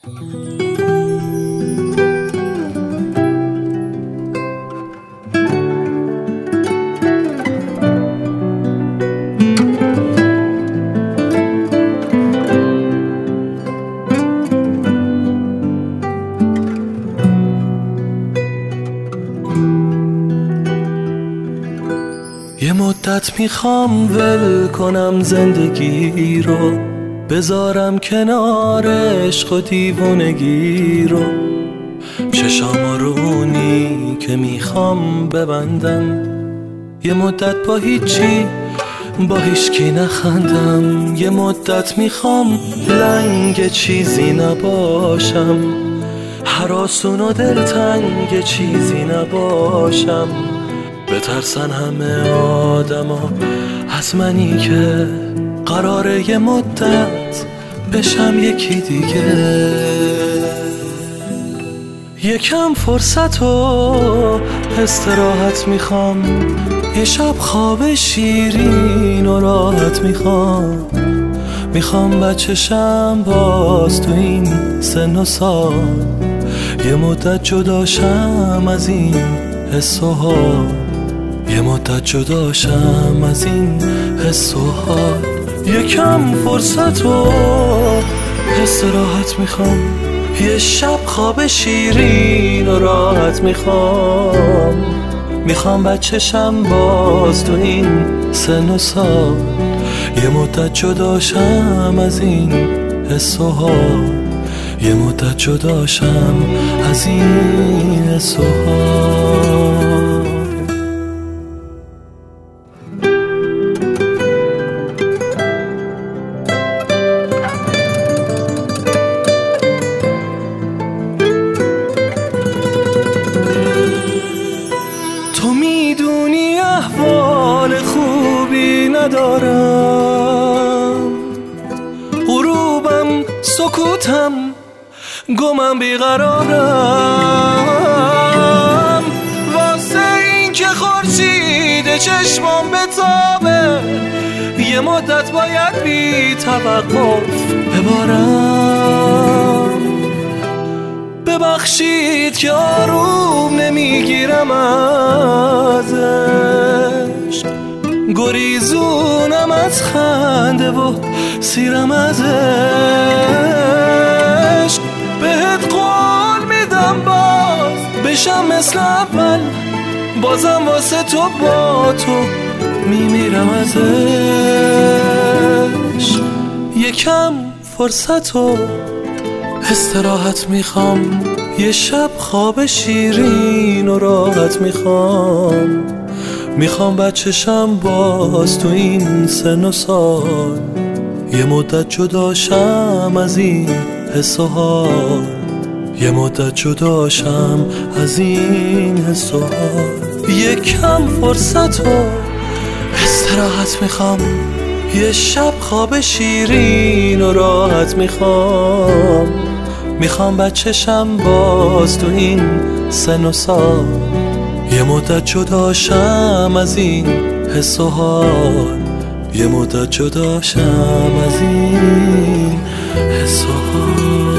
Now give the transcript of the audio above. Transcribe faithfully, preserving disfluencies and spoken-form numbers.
یه مدت میخوام ول کنم زندگی رو، بذارم کنار عشق و دیوونگی رو. چشام رونی که میخوام ببندم، یه مدت با هیچی با هیچکی نخندم. یه مدت میخوام لنگ چیزی نباشم، هراسون و دلتنگ چیزی نباشم. بترسن همه آدما از منی که قراره یه مدت بشم یکی دیگه. یکم فرصت و استراحت میخوام، یه شب خواب شیرین و راحت میخوام. میخوام بچشم باز تو این سن و سال، یه مدت جداشم از این حس و حال. یه مدت جداشم از این حس و حال. یکم فرصت و استراحت میخوام، یه شب خواب شیرین و راحت میخوام. میخوام بچشم باز تو این سن و سال، یه مدت جداشم از این حس و حال. یه مدت جداشم از این حس و حال. تو میدونی احوال خوبی ندارم، غروبم سکوتم گمم بیقرارم. واسه این که خورشید چشمام بتابه، یه مدت باید بی توقف ببارم. ببخشید که آروم نمیگیرم ازش، گریزونم از خنده و سیرم ازش. بهت قول میدم باز بشم مثل اول، بازم واسه تو با تو میمیرم ازش. یکم فرصت و استراحت میخوام، یه شب خواب شیرین و راحت میخوام. میخوام بچشم باز تو این سن و سال، یه مدت جداشم از این حس و حال. یه مدت جداشم از این حس و حال. یکم فرصت و استراحت میخوام، یه شب خواب شیرین و راحت میخوام. میخوام بچشم باز تو این سن و سال، یه مدت جداشم از این حس و حال. یه مدت جداشم از این حس و حال.